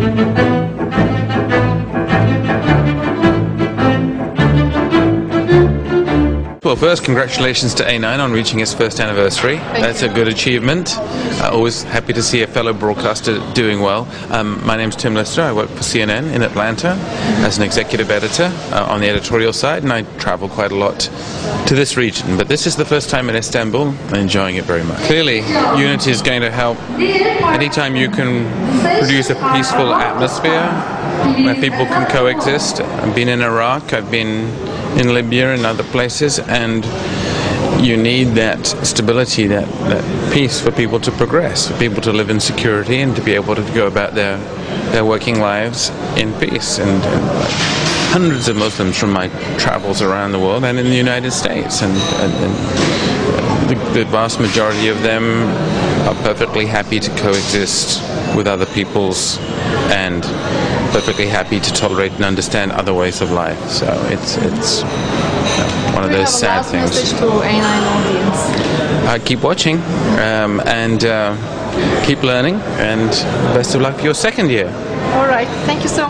Well, first, congratulations to A9 on reaching its first anniversary. That's a good achievement. Always happy to see a fellow broadcaster doing well. My name's Tim Lister. I work for CNN in Atlanta as an executive editor on the editorial side, and I travel quite a lot to this region. But this is the first time in Istanbul. I'm enjoying it very much. Clearly, unity is going to help. Anytime you can produce a peaceful atmosphere where people can coexist. I've been in Iraq, I've been in Libya and other places, and you need that stability, that peace for people to progress, for people to live in security and to be able to go about their working lives in peace. And hundreds of Muslims from my travels around the world and in the United States, and the vast majority of them are perfectly happy to coexist with other peoples and perfectly happy to tolerate and understand other ways of life. So it's one of those sad things. Message to A9 audience. Keep watching and keep learning, and best of luck for your second year. All right. Thank you so much.